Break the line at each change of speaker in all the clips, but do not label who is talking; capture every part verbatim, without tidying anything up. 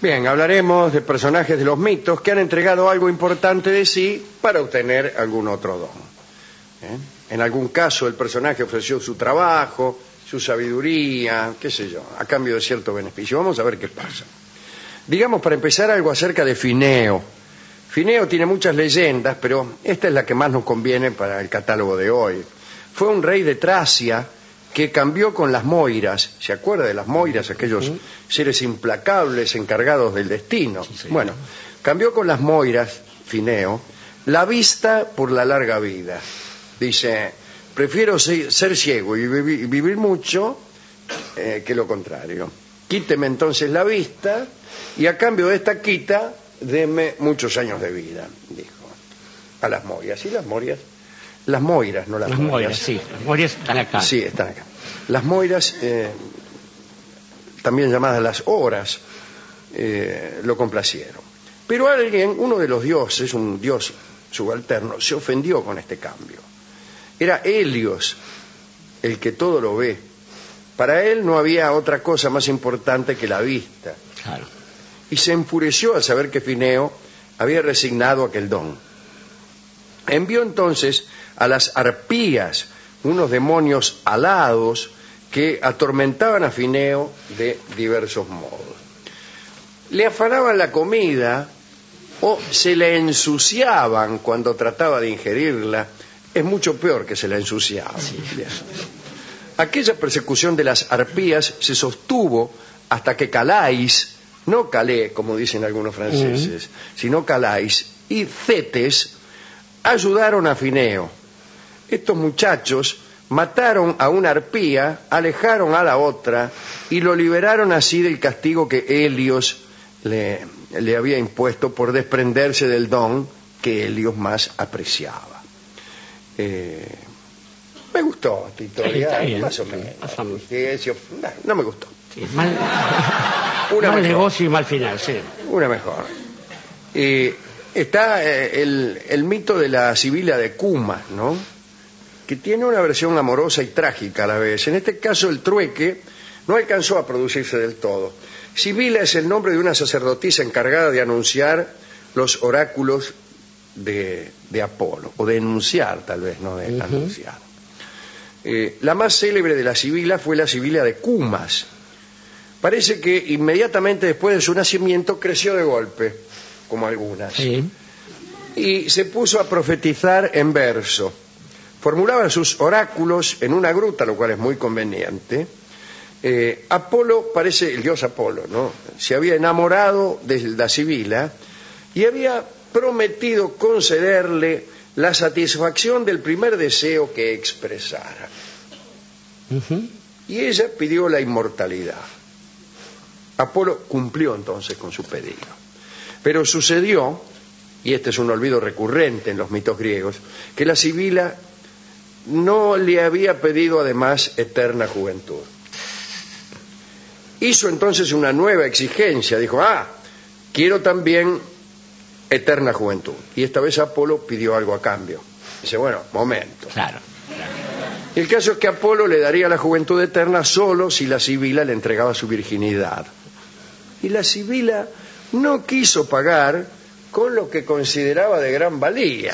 Bien, hablaremos de personajes de los mitos que han entregado algo importante de sí para obtener algún otro don. ¿Eh? En algún caso el personaje ofreció su trabajo, su sabiduría, qué sé yo, a cambio de cierto beneficio. Vamos a ver qué pasa. Digamos para empezar algo acerca de Fineo. Fineo tiene muchas leyendas, pero esta es la que más nos conviene para el catálogo de hoy. Fue un rey de Tracia que cambió con las Moiras. ¿Se acuerda de las Moiras? Aquellos uh-huh. seres implacables encargados del destino. Sí, sí. Bueno, cambió con las Moiras, Fineo, la vista por la larga vida. Dice, prefiero ser ciego y vivir, vivir mucho eh, que lo contrario. Quíteme entonces la vista y a cambio de esta quita, deme muchos años de vida, dijo a las Moiras. ¿Y las Moiras? Las Moiras, no las, las Moiras. Moiras,
sí, las Moiras están acá.
Sí, están acá. Las Moiras, eh, también llamadas las Horas, eh, lo complacieron. Pero alguien, uno de los dioses, un dios subalterno, se ofendió con este cambio. Era Helios, el que todo lo ve. Para él no había otra cosa más importante que la vista.
Claro.
Y se enfureció al saber que Fineo había resignado aquel don. Envió entonces a las arpías, unos demonios alados que atormentaban a Fineo de diversos modos. Le afanaban la comida o se le ensuciaban cuando trataba de ingerirla. Es mucho peor que se la ensuciaban. Sí. Aquella persecución de las arpías se sostuvo hasta que Calais, no Calais, como dicen algunos franceses, uh-huh. sino Calais y Cetes ayudaron a Fineo. Estos muchachos mataron a una arpía, alejaron a la otra y lo liberaron así del castigo que Helios le, le había impuesto por desprenderse del don que Helios más apreciaba. Eh, me gustó esta historia, bien, más o menos. No, no me gustó.
Sí, mal una mal negocio y mal final, sí.
Una mejor. Eh, está eh, el, el mito de la Sibila de Cumas, ¿no? Que tiene una versión amorosa y trágica a la vez. En este caso el trueque no alcanzó a producirse del todo. Sibila es el nombre de una sacerdotisa encargada de anunciar los oráculos de, de Apolo, o de enunciar tal vez, no de uh-huh. anunciar. Eh, la más célebre de las sibilas fue la Sibila de Cumas. Parece que inmediatamente después de su nacimiento creció de golpe, como algunas,
sí.
y se puso a profetizar en verso. Formulaba sus oráculos en una gruta, lo cual es muy conveniente. Eh, Apolo, parece el dios Apolo, ¿no? Se había enamorado de la Sibila y había prometido concederle la satisfacción del primer deseo que expresara.
Uh-huh.
Y ella pidió la inmortalidad. Apolo cumplió entonces con su pedido. Pero sucedió, y este es un olvido recurrente en los mitos griegos, que la Sibila no le había pedido además eterna juventud. Hizo entonces una nueva exigencia, dijo, ah, quiero también eterna juventud. Y esta vez Apolo pidió algo a cambio. Dice, bueno, momento.
Claro, claro.
Y el caso es que Apolo le daría la juventud eterna solo si la Sibila le entregaba su virginidad. Y la Sibila no quiso pagar con lo que consideraba de gran valía.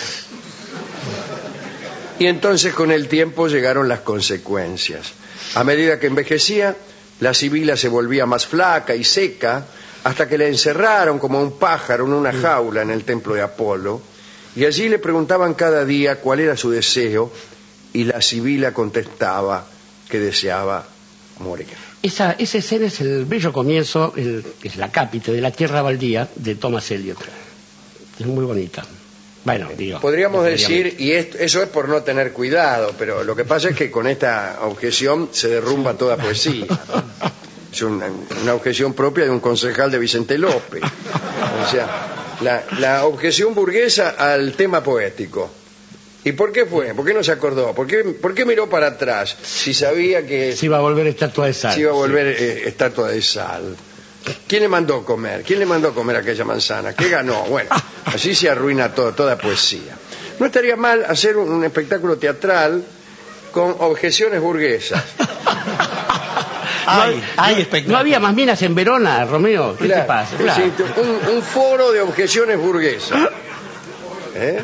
Y entonces con el tiempo llegaron las consecuencias. A medida que envejecía, la Sibila se volvía más flaca y seca, hasta que la encerraron como un pájaro en una jaula en el templo de Apolo, y allí le preguntaban cada día cuál era su deseo, y la Sibila contestaba que deseaba morir.
Esa, ese ser es el bello comienzo, el, es la cápita de La Tierra Baldía de Thomas Eliot. Es muy bonita. Bueno, digo,
podríamos decir, y esto, eso es por no tener cuidado, pero lo que pasa es que con esta objeción se derrumba toda poesía, ¿no? Es una, una objeción propia de un concejal de Vicente López. O sea, la, la objeción burguesa al tema poético. ¿Y por qué fue? ¿Por qué no se acordó? ¿Por qué, por qué miró para atrás si sabía que...
Se iba a volver estatua de sal.
Se iba a volver sí. eh, estatua de sal. ¿Quién le mandó comer? ¿Quién le mandó comer aquella manzana? ¿Qué ganó? Bueno, así se arruina todo, toda poesía. No estaría mal hacer un, un espectáculo teatral con objeciones burguesas.
Hay, hay espectáculo.
¿No había más minas en Verona, Romeo? ¿Qué
Claro,
te pasa?
es
Claro.
decir, un, un foro de objeciones burguesas. ¿Eh?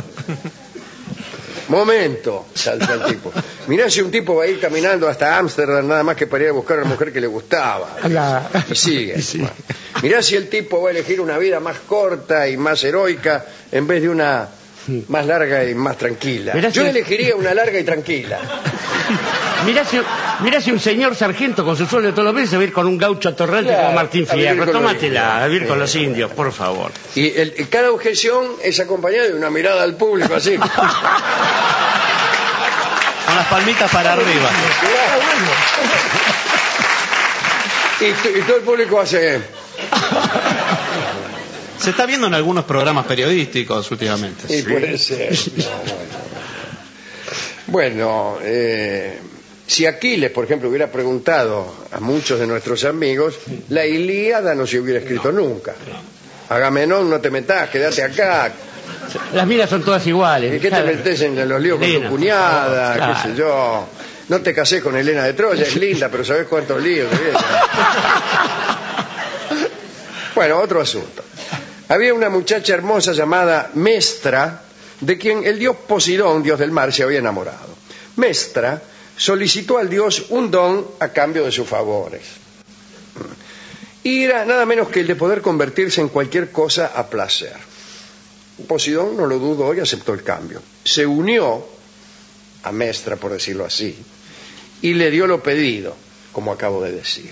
Momento, salta el tipo. Mirá si un tipo va a ir caminando hasta Ámsterdam nada más que para ir a buscar a la mujer que le gustaba.
La-
Y sigue.
Sí.
Bueno. Mirá si el tipo va a elegir una vida más corta y más heroica en vez de una más larga y más tranquila.
Mirá
Yo
si-
elegiría una larga y tranquila.
Mirá si, mirá si un señor sargento con su sueldo de todos los meses se va a ir con un gaucho atorrante
Claro,
como Martín
a vivir
Fierro.
con los
Tómatela, a vivir con
indios.
los indios, por favor.
Y el- y cada objeción es acompañada de una mirada al público así.
Con las palmitas para arriba.
Y, t- y todo el público hace...
Se está viendo en algunos programas periodísticos últimamente.
Y puede ser. No, bueno, bueno eh, si Aquiles, por ejemplo, hubiera preguntado a muchos de nuestros amigos, la Ilíada no se hubiera escrito nunca. Agamenón, no te metas, quédate acá.
Las minas son todas iguales.
¿Y qué te
Claro.
metes en los líos con
Elena,
tu cuñada?
claro.
¿Qué sé yo? No te casés con Helena de Troya, es linda, pero ¿sabés cuántos líos tiene? Bueno, otro asunto. Había una muchacha hermosa llamada Mestra, de quien el dios Posidón, dios del mar, se había enamorado. Mestra solicitó al dios un don a cambio de sus favores. Y era nada menos que el de poder convertirse en cualquier cosa a placer. Posidón no lo dudó y aceptó el cambio. Se unió a Mestra, por decirlo así, y le dio lo pedido, como acabo de decir.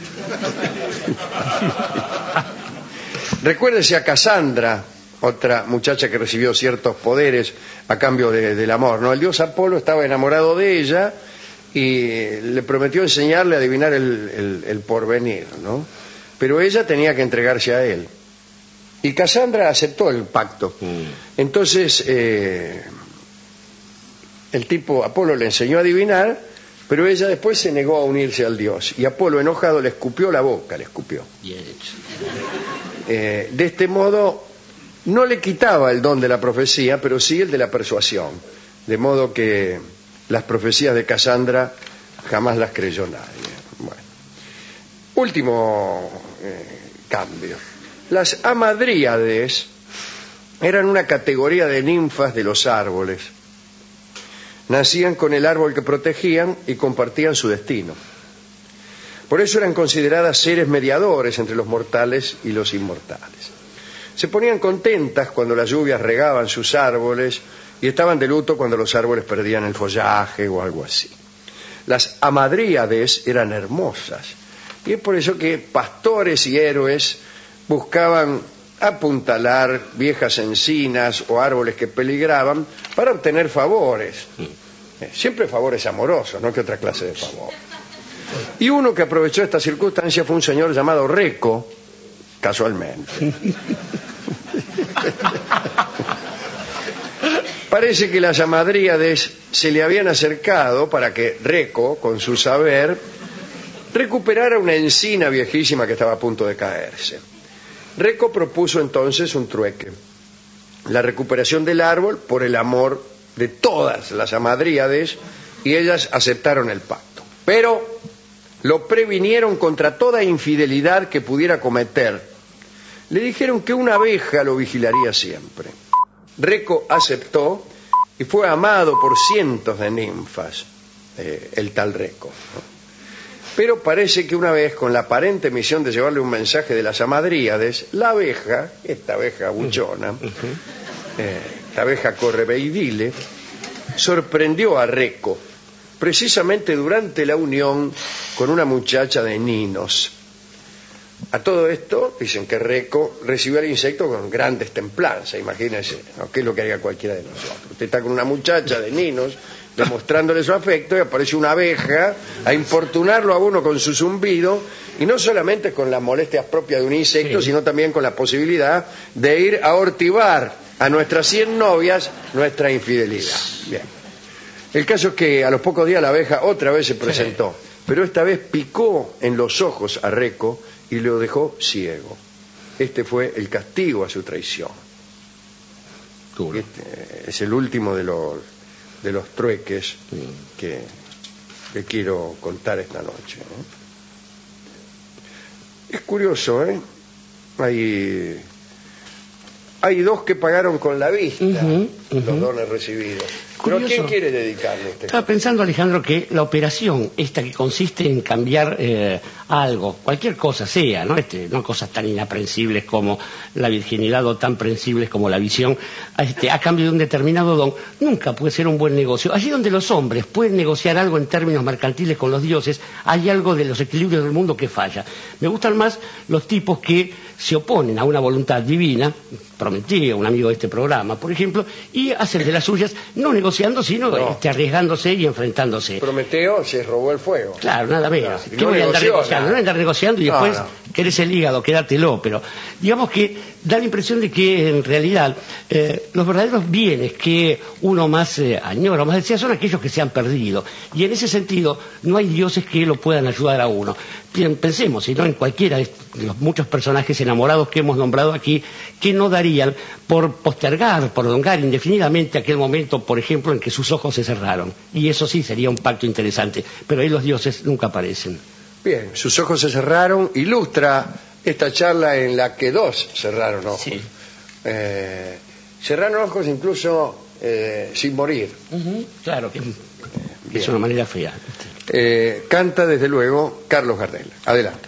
Recuérdese a Casandra, otra muchacha que recibió ciertos poderes a cambio de- del amor, ¿no? El dios Apolo estaba enamorado de ella y le prometió enseñarle a adivinar el, el- el porvenir, ¿no? Pero ella tenía que entregarse a él. Y Casandra aceptó el pacto. Entonces, eh, el tipo, Apolo, le enseñó a adivinar, pero ella después se negó a unirse al dios. Y Apolo, enojado, le escupió la boca, le escupió.
Bien hecho.
Eh, de este modo, no le quitaba el don de la profecía, pero sí el de la persuasión. De modo que las profecías de Casandra jamás las creyó nadie. Bueno. Último eh, cambio. Las hamadríades eran una categoría de ninfas de los árboles. Nacían con el árbol que protegían y compartían su destino. Por eso eran consideradas seres mediadores entre los mortales y los inmortales. Se ponían contentas cuando las lluvias regaban sus árboles y estaban de luto cuando los árboles perdían el follaje o algo así. Las hamadríades eran hermosas y es por eso que pastores y héroes buscaban apuntalar viejas encinas o árboles que peligraban para obtener favores. Eh, Siempre favores amorosos, no que otra clase de favor. Y uno que aprovechó esta circunstancia fue un señor llamado Reco, casualmente. Parece que las hamadríades se le habían acercado para que Reco, con su saber, recuperara una encina viejísima que estaba a punto de caerse. Reco propuso entonces un trueque: la recuperación del árbol por el amor de todas las hamadríades, y ellas aceptaron el pacto. Pero lo previnieron contra toda infidelidad que pudiera cometer. Le dijeron que una abeja lo vigilaría siempre. Reco aceptó y fue amado por cientos de ninfas, eh, el tal Reco, ¿no? Pero parece que una vez, con la aparente misión de llevarle un mensaje de las hamadríades, la abeja, esta abeja buchona, eh, esta abeja correveidile, sorprendió a Reco, precisamente durante la unión con una muchacha de Ninos. A todo esto, dicen que Reco recibió al insecto con grandes templanzas, imagínense, ¿no? ¿Qué es lo que haría cualquiera de nosotros? Usted está con una muchacha de Ninos, demostrándole su afecto, y aparece una abeja a importunarlo a uno con su zumbido, y no solamente con las molestias propias de un insecto,
Sí.
sino también con la posibilidad de ir a hortivar a nuestras cien novias nuestra infidelidad. Bien. El caso es que a los pocos días la abeja otra vez se presentó, pero esta vez picó en los ojos a Reco y lo dejó ciego. Este fue el castigo a su traición. Este es el último de los, de los trueques que, que quiero contar esta noche, ¿no? Es curioso, ¿eh? Hay, hay dos que pagaron con la vista
Ujú,
los
ujú.
dones recibidos.
Curioso.
¿Pero quién quiere dedicarle este?
Estaba pensando, Alejandro, que la operación, esta que consiste en cambiar eh, algo, cualquier cosa sea, ¿no? Este, no cosas tan inaprensibles como la virginidad o tan prensibles como la visión, este, a cambio de un determinado don, nunca puede ser un buen negocio. Allí donde los hombres pueden negociar algo en términos mercantiles con los dioses, hay algo de los equilibrios del mundo que falla. Me gustan más los tipos que se oponen a una voluntad divina, prometí a un amigo de este programa, por ejemplo, y hacen de las suyas, no negociando, sino
No.
este, arriesgándose y enfrentándose.
Prometeo se robó el fuego.
Claro, nada menos.
Claro, y
¿Qué
no
voy a andar
negoció
negociando?
nada.
No andar negociando y
No,
después
no.
querés el hígado, quedártelo. Pero digamos que da la impresión de que en realidad eh, los verdaderos bienes que uno más eh, añora, más desea, son aquellos que se han perdido. Y en ese sentido no hay dioses que lo puedan ayudar a uno. Bien, pensemos, sino en cualquiera de los muchos personajes enamorados que hemos nombrado aquí, que no darían por postergar, prolongar indefinidamente aquel momento, por ejemplo, en que sus ojos se cerraron. Y eso sí sería un pacto interesante, pero ahí los dioses nunca aparecen.
Bien, sus ojos se cerraron, ilustra esta charla en la que dos cerraron ojos.
Sí.
Eh, cerraron ojos incluso eh, sin morir.
Ujú, claro, que
Bien.
es una manera fea.
Eh, canta desde luego Carlos Gardel. Adelante.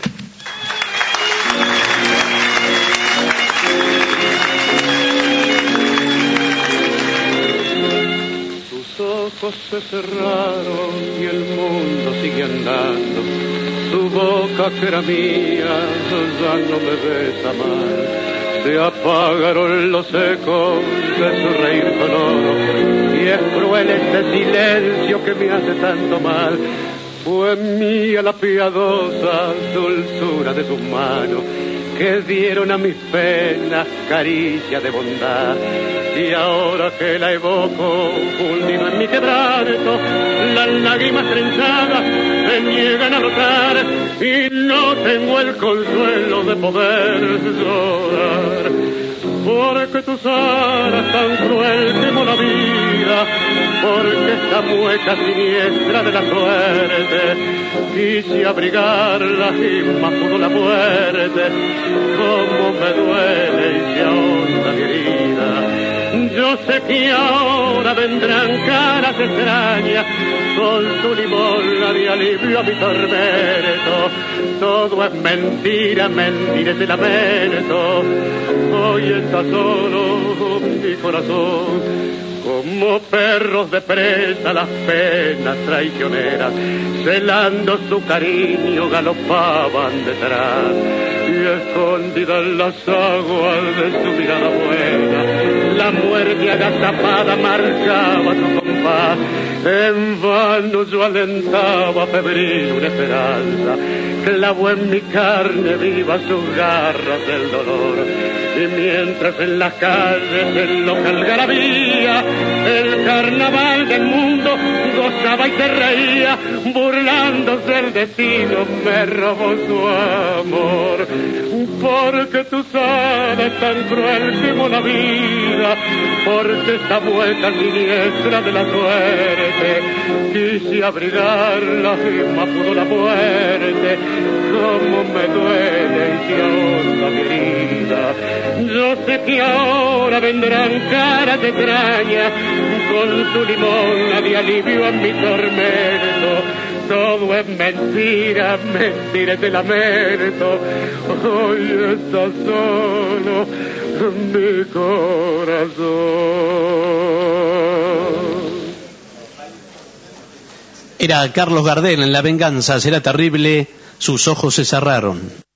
Sus ojos se cerraron y el mundo sigue andando. Su boca que era mía ya no me besa más. Se apagaron los ecos de su reír sonoro y es cruel este silencio que me hace tanto mal. Fue mía la piadosa dulzura de sus manos que dieron a mis penas caricia de bondad. Y ahora que la evoco, hundido en mi quebranto, las lágrimas trenzadas se niegan a notar y no tengo el consuelo de poder llorar. Porque tus alas tan cruel como la vida, porque esta mueca siniestra de la suerte, quise abrigarla y más pudo la muerte, como me duele y se ahonda mi herida. Yo sé que ahora vendrán caras extrañas con su limosna de alivio a mi tormento. Todo es mentira, mentira ese lamento. Hoy está solo mi corazón. Como perros de presa las penas traicioneras, celando su cariño galopaban detrás. Y escondida en las aguas de su mirada buena, la muerte agazapada marcaba su compás. En vano yo alentaba febril una esperanza, clavó en mi carne viva sus garras del dolor. Y mientras en las calles el local algarabía, el carnaval del mundo gozaba y se reía, burlándose del destino me robó su amor. Porque tu sana es tan cruel como la vida, porque esta mueca siniestra de la suerte, quise abrigarla y más pudo la muerte, como me duele y se ahonda mi herida. Yo sé que ahora vendrán caras extrañas con su limosna de alivio a mi tormento. Todo es mentira, mentira de lamento. Hoy está solo mi corazón.
Era Carlos Gardel en La venganza será terrible, sus ojos se cerraron.